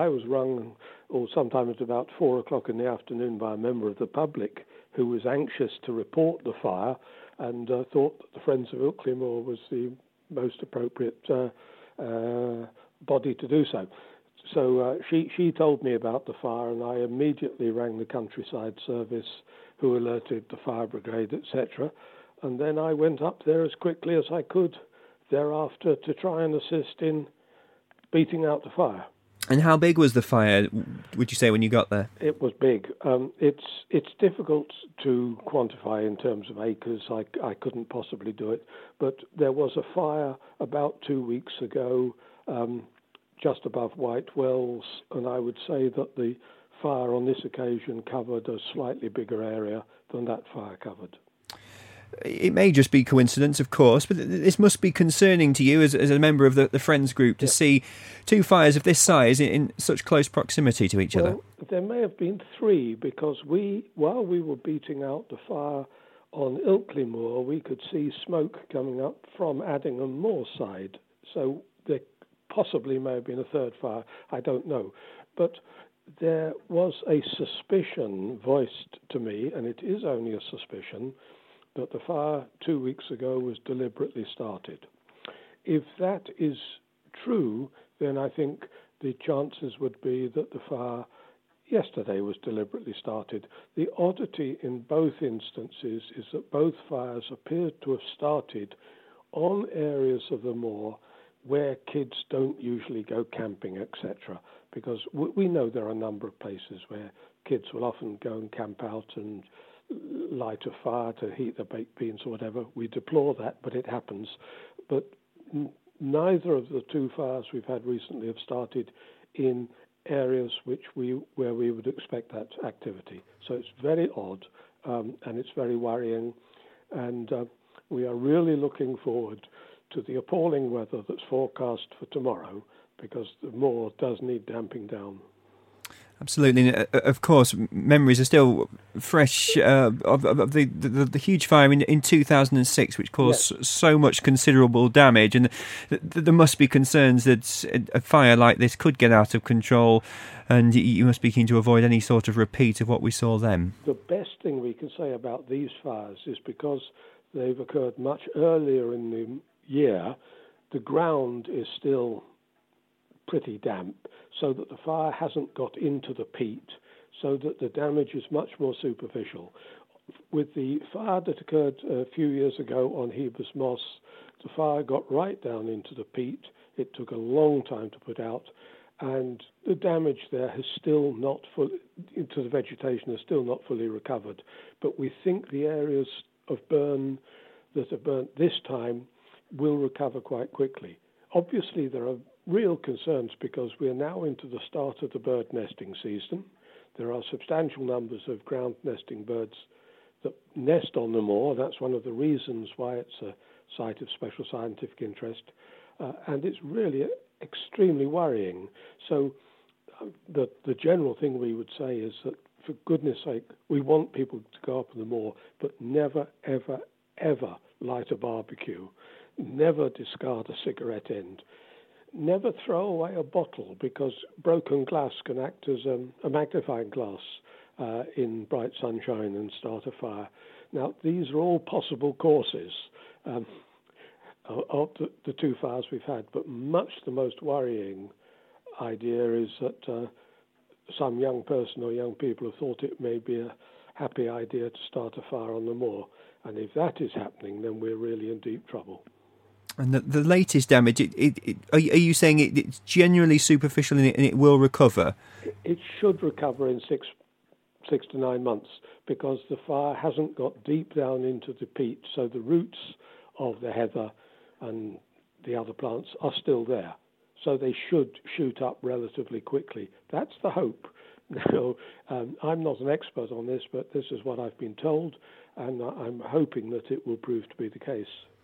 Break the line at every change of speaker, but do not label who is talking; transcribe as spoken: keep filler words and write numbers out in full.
I was rung, or sometime at about four o'clock in the afternoon, by a member of the public who was anxious to report the fire and uh, thought that the Friends of Ilkley Moor was the most appropriate uh, uh, body to do so. So uh, she, she told me about the fire, and I immediately rang the countryside service, who alerted the fire brigade, et cetera. And then I went up there as quickly as I could thereafter to try and assist in beating out the fire.
And how big was the fire, would you say, when you got there?
It was big. Um, it's it's difficult to quantify in terms of acres. I, I couldn't possibly do it. But there was a fire about two weeks ago um, just above White Wells, and I would say that the fire on this occasion covered a slightly bigger area than that fire covered.
It may just be coincidence, of course, but this must be concerning to you as, as a member of the, the Friends group to yeah. see two fires of this size in, in such close proximity to each
well,
other.
There may have been three, because we, while we were beating out the fire on Ilkley Moor, we could see smoke coming up from Addingham Moor side. So there possibly may have been a third fire, I don't know. But there was a suspicion voiced to me, and it is only a suspicion, that the fire two weeks ago was deliberately started. If that is true, then I think the chances would be that the fire yesterday was deliberately started. The oddity in both instances is that both fires appear to have started on areas of the moor where kids don't usually go camping, et cetera, because we know there are a number of places where kids will often go and camp out and light a fire to heat the baked beans or whatever. We deplore that, but it happens. But n- neither of the two fires we've had recently have started in areas which we where we would expect that activity. So it's very odd, um, and it's very worrying, and uh, we are really looking forward to the appalling weather that's forecast for tomorrow, because the moor does need damping down.
Absolutely. Of course, memories are still fresh uh, of, of the, the, the huge fire in, in two thousand six, which caused yes. so much considerable damage. And th- th- there must be concerns that a fire like this could get out of control, and you must be keen to avoid any sort of repeat of what we saw then.
The best thing we can say about these fires is because they've occurred much earlier in the year, the ground is still pretty damp, so that the fire hasn't got into the peat, so that the damage is much more superficial. With the fire that occurred a few years ago on Hebers Moss, the fire got right down into the peat. It took a long time to put out, and the damage there has still not fully, into the vegetation has still not fully recovered. But we think the areas of burn that are burnt this time will recover quite quickly. Obviously, there are real concerns because we are now into the start of the bird nesting season. There are substantial numbers of ground nesting birds that nest on the moor. That's one of the reasons why it's a site of special scientific interest. Uh, and it's really extremely worrying. So uh, the, the general thing we would say is that, for goodness sake, we want people to go up on the moor, but never, ever, ever light a barbecue. Never discard a cigarette end. Never throw away a bottle, because broken glass can act as um, a magnifying glass uh, in bright sunshine and start a fire. Now, these are all possible causes um, of the, the two fires we've had, but much the most worrying idea is that uh, some young person or young people have thought it may be a happy idea to start a fire on the moor. And if that is happening, then we're really in deep trouble.
And the, the latest damage, it, it, it, are you saying it, it's generally superficial and it, and it will recover?
It should recover in six six to nine months, because the fire hasn't got deep down into the peat, so the roots of the heather and the other plants are still there. So they should shoot up relatively quickly. That's the hope. Now, um, I'm not an expert on this, but this is what I've been told, and I'm hoping that it will prove to be the case.